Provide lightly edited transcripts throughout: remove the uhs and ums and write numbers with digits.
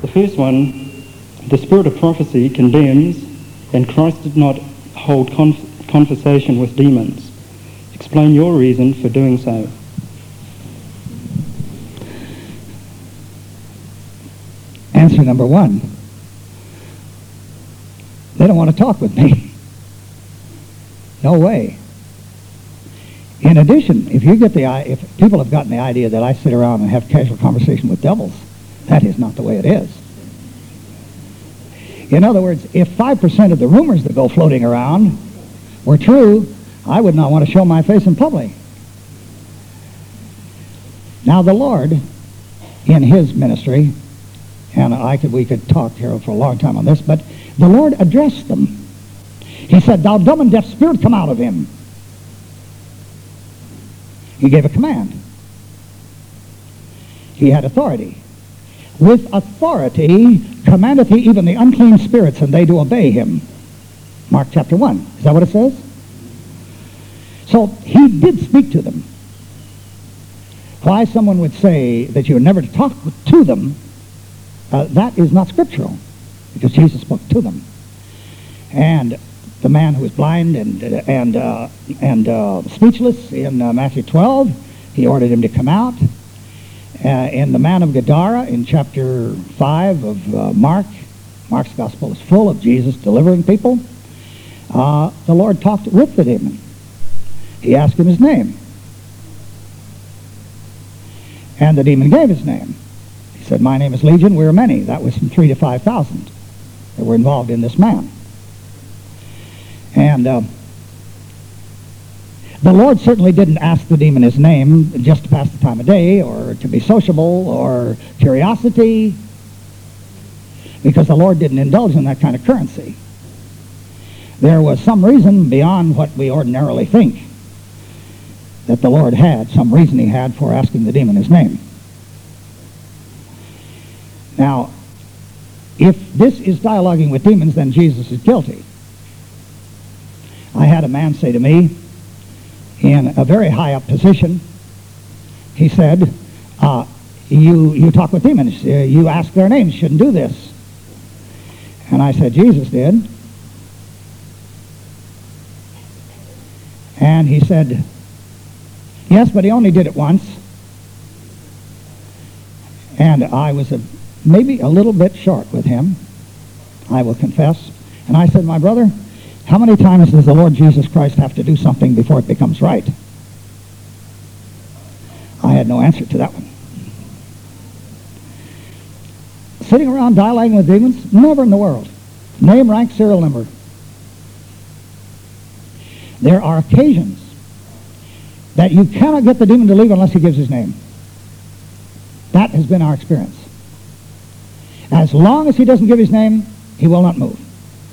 The first one, the spirit of prophecy condemns, and Christ did not hold conversation with demons. Explain your reason for doing so. Answer number one, they don't want to talk with me. No way. In addition, if people have gotten the idea that I sit around and have casual conversation with devils, that is not the way it is. In other words, if 5% of the rumors that go floating around were true, I would not want to show my face in public. Now the Lord, in his ministry, and we could talk here for a long time on this, but the Lord addressed them. He said, "Thou dumb and deaf spirit, come out of him." He gave a command. He had authority. With authority commandeth he even the unclean spirits, and they do obey him. Mark chapter 1. Is that what it says? So he did speak to them. Why someone would say that you're never to talk to them, that is not scriptural, because Jesus spoke to them. And the man who was blind and speechless in Matthew 12, he ordered him to come out. In the man of Gadara, in chapter 5 of Mark's gospel is full of Jesus delivering people. The Lord talked with the demon. He asked him his name. And the demon gave his name. He said, "My name is Legion, we are many." That was from 3,000 to 5,000 that were involved in this man. And the Lord certainly didn't ask the demon his name just to pass the time of day or to be sociable or curiosity, because the Lord didn't indulge in that kind of currency. There was some reason beyond what we ordinarily think that the Lord had, some reason he had for asking the demon his name. Now, if this is dialoguing with demons, then Jesus is guilty. I had a man say to me, in a very high up position, he said, you talk with demons, you ask their names, you shouldn't do this. And I said, Jesus did. And he said, yes, but he only did it once. And I was maybe a little bit short with him, I will confess. And I said, my brother, how many times does the Lord Jesus Christ have to do something before it becomes right? I had no answer to that one. Sitting around dialoguing with demons? Never in the world. Name, rank, serial number. There are occasions that you cannot get the demon to leave unless he gives his name. That has been our experience. As long as he doesn't give his name, he will not move.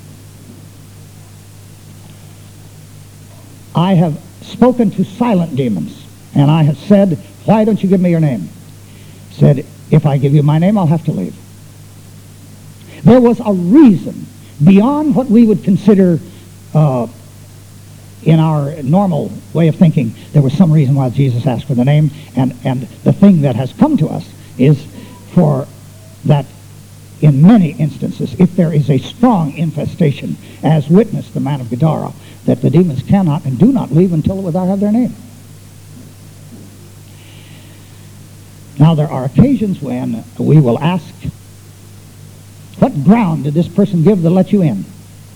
I have spoken to silent demons, and I have said, why don't you give me your name? Said, if I give you my name, I'll have to leave. There was a reason beyond what we would consider in our normal way of thinking. There was some reason why Jesus asked for the name, and the thing that has come to us is for that in many instances, if there is a strong infestation, as witnessed the man of Gadara, that the demons cannot and do not leave until I have their name. Now, there are occasions when we will ask, what ground did this person give to let you in?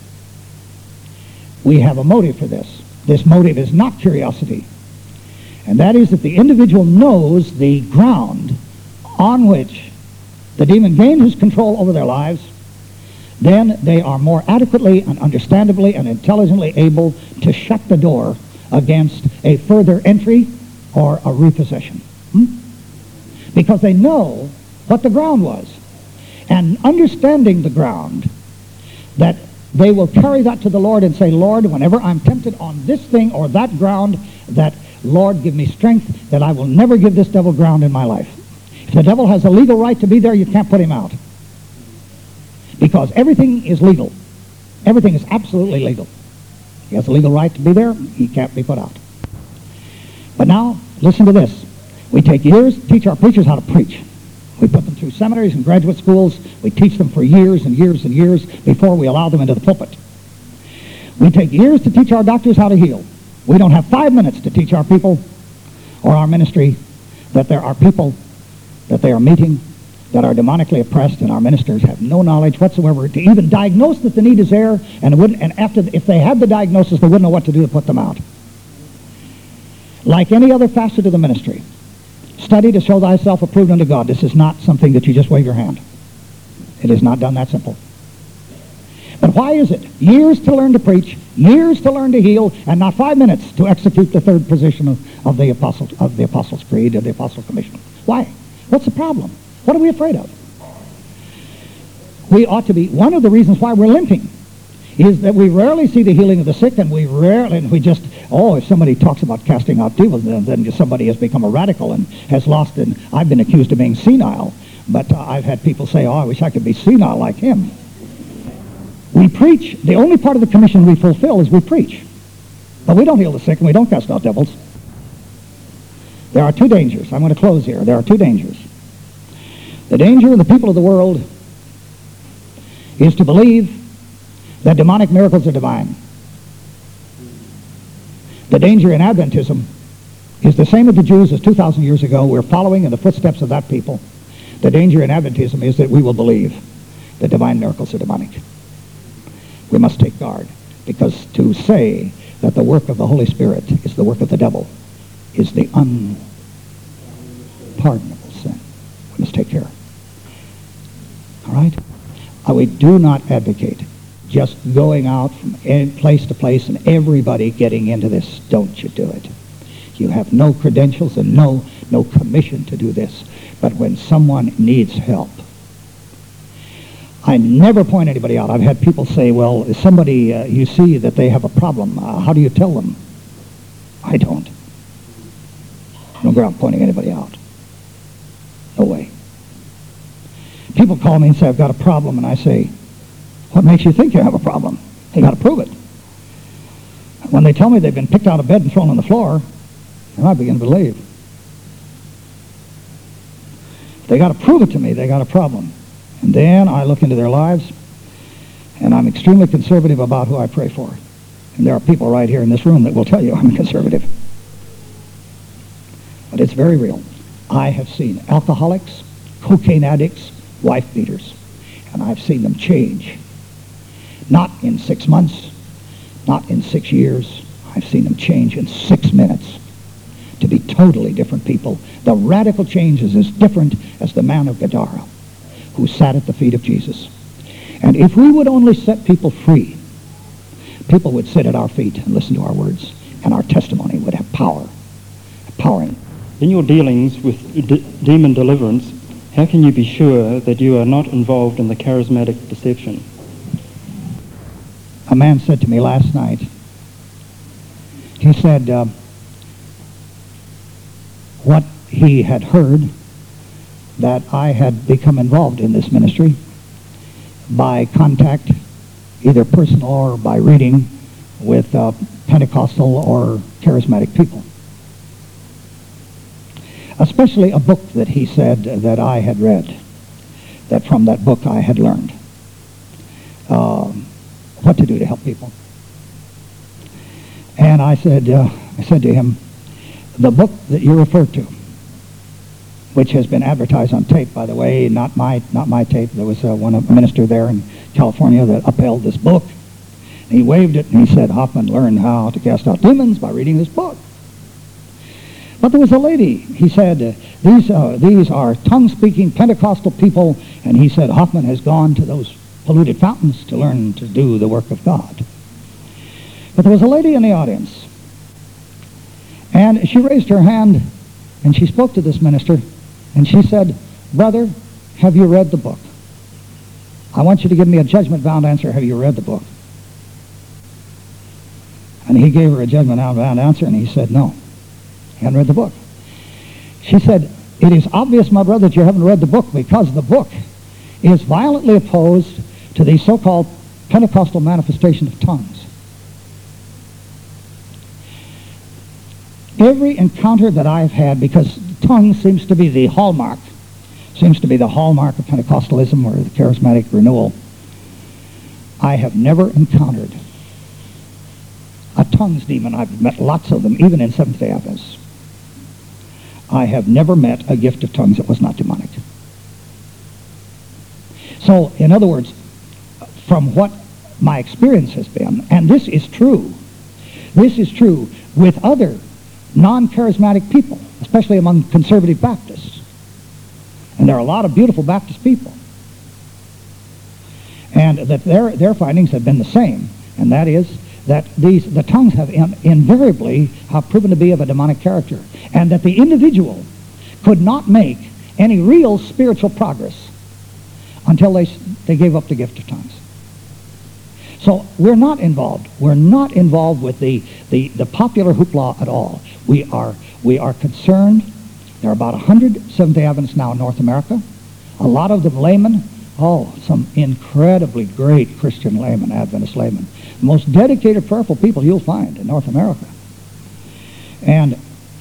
We have a motive for this. This motive is not curiosity. And that is that the individual knows the ground on which the demon gained his control over their lives, then they are more adequately and understandably and intelligently able to shut the door against a further entry or a repossession. Because they know what the ground was. And understanding the ground, that they will carry that to the Lord and say, Lord, whenever I'm tempted on this thing or that ground, that, Lord, give me strength that I will never give this devil ground in my life. If the devil has a legal right to be there, you can't put him out. Because everything is legal. Everything is absolutely legal. He has a legal right to be there. He can't be put out. But now, listen to this. We take years to teach our preachers how to preach. We put them through seminaries and graduate schools. We teach them for years and years and years before we allow them into the pulpit. We take years to teach our doctors how to heal. We don't have 5 minutes to teach our people or our ministry that there are people that they are meeting that are demonically oppressed, and our ministers have no knowledge whatsoever to even diagnose that the need is there, if they had the diagnosis, they wouldn't know what to do to put them out. Like any other facet of the ministry, study to show thyself approved unto God. This is not something that you just wave your hand. It is not done that simple. But why is it? Years to learn to preach, years to learn to heal, and not 5 minutes to execute the third position of the Apostles' Creed, of the Apostle Commission. Why? What's the problem? What are we afraid of? We ought to be, one of the reasons why we're limping is that we rarely see the healing of the sick, and if somebody talks about casting out demons, then somebody has become a radical and has lost, and I've been accused of being senile, but I've had people say, I wish I could be senile like him. We preach. The only part of the commission we fulfill is we preach. But we don't heal the sick and we don't cast out devils. There are two dangers. I'm going to close here. There are two dangers. The danger of the people of the world is to believe that demonic miracles are divine. The danger in Adventism is the same with the Jews as 2,000 years ago. We're following in the footsteps of that people. The danger in Adventism is that we will believe that divine miracles are demonic. We must take guard, because to say that the work of the Holy Spirit is the work of the devil is the unpardonable sin. We must take care. All right? We do not advocate just going out from place to place and everybody getting into this. Don't you do it. You have no credentials and no commission to do this. But when someone needs help, I never point anybody out. I've had people say, well, if somebody, you see that they have a problem, how do you tell them? I don't. Don't go out pointing anybody out. No way. People call me and say, I've got a problem, and I say, what makes you think you have a problem? You got to prove it. When they tell me they've been picked out of bed and thrown on the floor, then I begin to believe. They got to prove it to me they got a problem. And then I look into their lives, and I'm extremely conservative about who I pray for. And there are people right here in this room that will tell you I'm conservative. But it's very real. I have seen alcoholics, cocaine addicts, wife beaters, and I've seen them change. Not in 6 months, not in 6 years. I've seen them change in 6 minutes to be totally different people. The radical change is as different as the man of Gadara who sat at the feet of Jesus. And if we would only set people free, people would sit at our feet and listen to our words, and our testimony would have power. In your dealings with demon deliverance, how can you be sure that you are not involved in the charismatic deception? A man said to me last night, he said what he had heard, that I had become involved in this ministry by contact, either personal or by reading, with Pentecostal or charismatic people. Especially a book that he said that I had read, that from that book I had learned what to do to help people. And I said to him, the book that you referred to, which has been advertised on tape, by the way, not my tape. There was a minister there in California that upheld this book. And he waved it and he said, Hoffman learned how to cast out demons by reading this book. But there was a lady, he said, these are tongue-speaking Pentecostal people, and he said Hoffman has gone to those polluted fountains to learn to do the work of God. But there was a lady in the audience, and she raised her hand, and she spoke to this minister, and she said, brother, have you read the book? I want you to give me a judgment-bound answer. Have you read the book? And he gave her a judgment-bound answer, and he said, no. He hadn't read the book. She said, it is obvious, my brother, that you haven't read the book, because the book is violently opposed to the so-called Pentecostal manifestation of tongues. Every encounter that I've had, because tongues seems to be the hallmark seems to be the hallmark of Pentecostalism or the charismatic renewal. I have never encountered a tongues demon. I've met lots of them, even in Seventh-day Adventists. I have never met a gift of tongues that was not demonic. So, in other words, from what my experience has been, and this is true with other non-charismatic people, especially among conservative Baptists. And there are a lot of beautiful Baptist people. And that their findings have been the same, and that is that the tongues have invariably proven to be of a demonic character, and that the individual could not make any real spiritual progress until they gave up the gift of tongues. So we're not involved. We're not involved with the popular hoopla at all. We are concerned. There are about 100 Seventh-day Adventists now in North America. A lot of them laymen. Oh, some incredibly great Christian laymen, Adventist laymen. The most dedicated, prayerful people you'll find in North America. And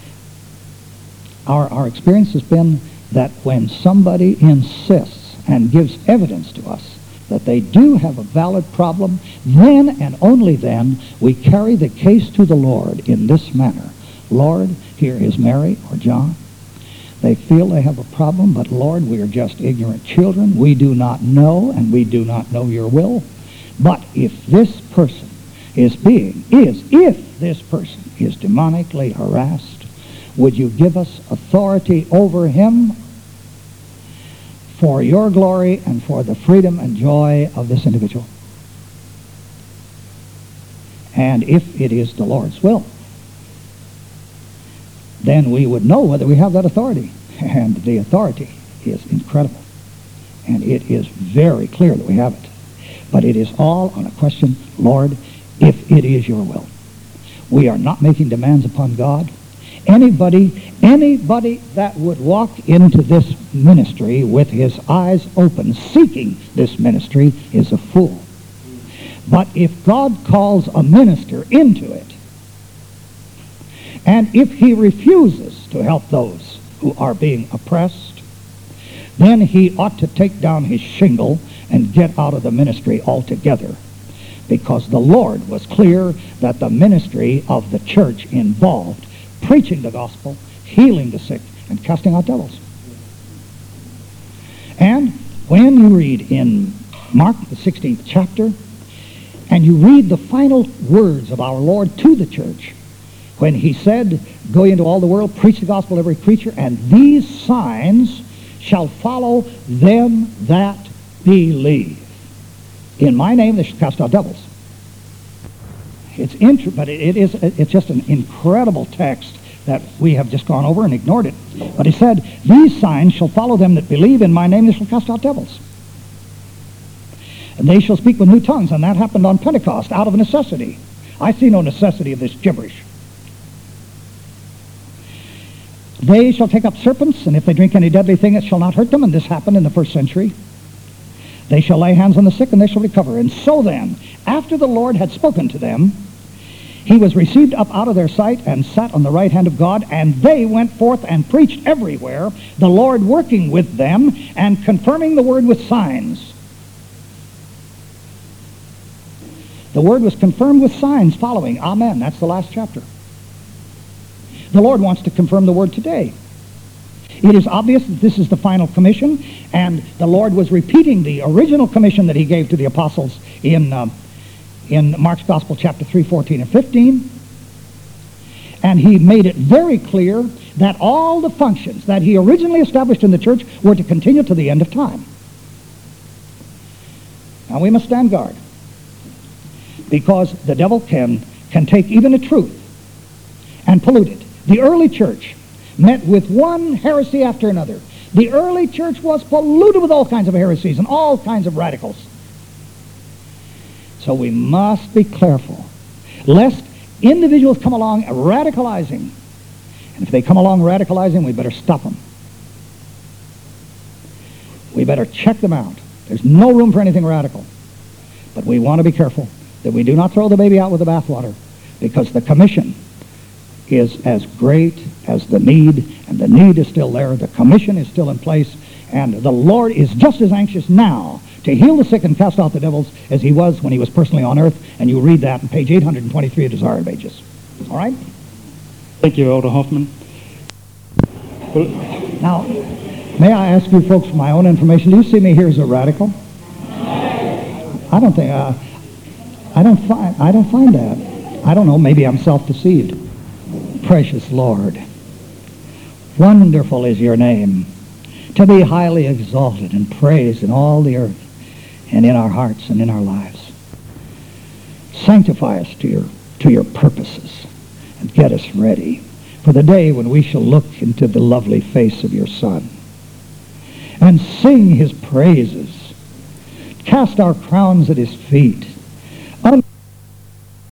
our experience has been that when somebody insists and gives evidence to us that they do have a valid problem, then and only then we carry the case to the Lord in this manner. Lord, here is Mary or John. They feel they have a problem, but Lord, we are just ignorant children. We do not know, and we do not know your will. But if this person is demonically harassed, would you give us authority over him for your glory and for the freedom and joy of this individual? And if it is the Lord's will, then we would know whether we have that authority. And the authority is incredible. And it is very clear that we have it. But it is all on a question, Lord, if it is your will. We are not making demands upon God. Anybody that would walk into this ministry with his eyes open, seeking this ministry, is a fool. But if God calls a minister into it, and if he refuses to help those who are being oppressed, then he ought to take down his shingle and get out of the ministry altogether, because the Lord was clear that the ministry of the church involved preaching the gospel, healing the sick, and casting out devils. And when you read in Mark, the 16th chapter, and you read the final words of our Lord to the church, when he said, go into all the world, preach the gospel to every creature, and these signs shall follow them that believe. In my name they shall cast out devils. It's just an incredible text that we have just gone over and ignored it. But he said, these signs shall follow them that believe. In my name they shall cast out devils. And they shall speak with new tongues. And that happened on Pentecost out of necessity. I see no necessity of this gibberish. They shall take up serpents, and if they drink any deadly thing, it shall not hurt them. And this happened in the first century. They shall lay hands on the sick, and they shall recover. And so then, after the Lord had spoken to them, he was received up out of their sight and sat on the right hand of God, and they went forth and preached everywhere, the Lord working with them and confirming the word with signs. The word was confirmed with signs following. Amen. That's the last chapter. The Lord wants to confirm the word today. It is obvious that this is the final commission, and the Lord was repeating the original commission that he gave to the apostles in Mark's Gospel, chapter 3, 14, and 15. And he made it very clear that all the functions that he originally established in the church were to continue to the end of time. Now we must stand guard, because the devil can take even the truth and pollute it. The early church met with one heresy after another. The early church was polluted with all kinds of heresies and all kinds of radicals. So we must be careful, lest individuals come along radicalizing. And if they come along radicalizing, we better stop them. We better check them out. There's no room for anything radical. But we want to be careful that we do not throw the baby out with the bathwater, because the commission is as great as the need, and the need is still there. The commission is still in place, And the Lord is just as anxious now to heal the sick and cast out the devils as he was when he was personally on earth. And you read that on page 823 of Desire of Ages. All right? Thank you, Elder Hoffman. Well, Now, may I ask you folks for my own information, do you see me here as a radical? I don't think, I don't find that. I don't know, maybe I'm self-deceived. Precious Lord, wonderful is your name, to be highly exalted and praised in all the earth and in our hearts and in our lives. Sanctify us to your purposes and get us ready for the day when we shall look into the lovely face of your Son and sing his praises, cast our crowns at his feet,